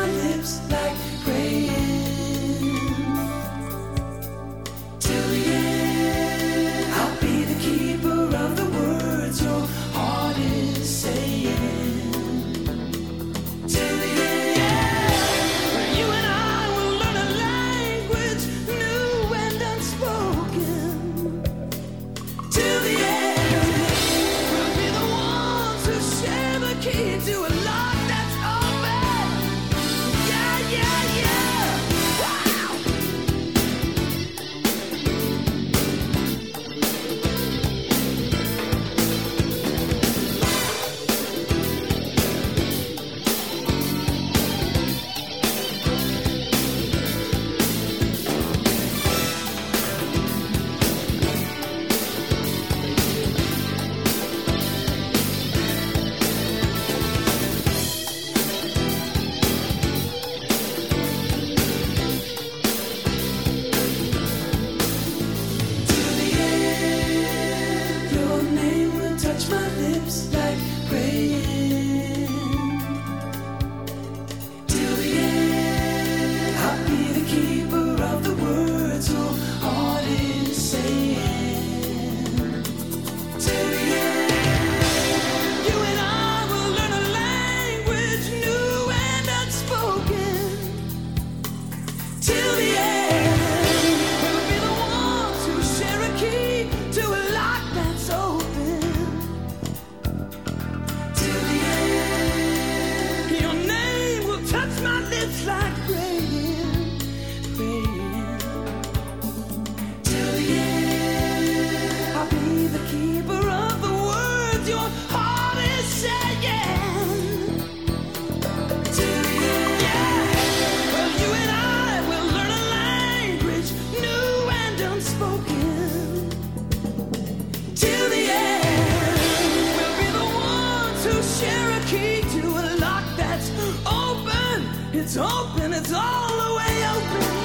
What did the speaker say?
lips like praying. Till the end, I'll be the keeper of the words your heart is saying. Till the end, you and I will learn a language new and unspoken. Till the end, we'll be the ones who share the key to a lock that's open. Yeah, yeah, yeah. Wow. Till the end, your name will touch my lips like praying. Till the end, I'll be the keeper of the words your heart is saying. Till the end, you and I will learn a language new and unspoken. Till the end, we'll be the ones who share a key to a lock that's open. Till the end, your name will touch my lips like praying, praying. Till the end, I'll be the keeper of the words your heart is saying. Till the end, yeah. Well, you and I will learn a language new and unspoken. Till the end, we'll be the ones who share a key to a lock that's open. It's open, it's all the way open.